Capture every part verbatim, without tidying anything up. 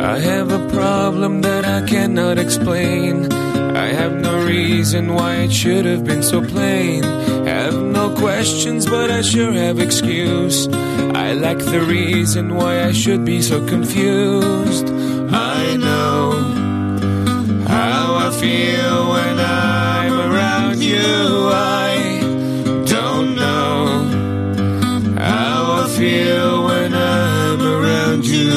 I have a problem that I cannot explain. I have no reason why it should have been so plain. Have no questions, but I sure have excuse. I lack the reason why I should be so confused. I know how I feel when I'm around you. I don't know how I feel when I'm around you.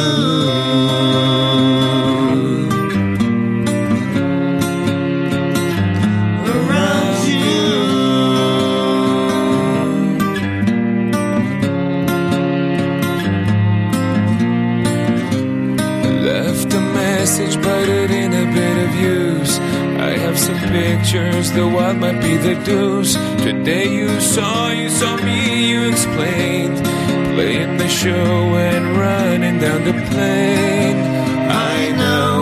But it ain't a bit of use. I have some pictures, the wild might be the deuce. Today you saw, you saw me, you explained. Playing the show and running down the plane. I know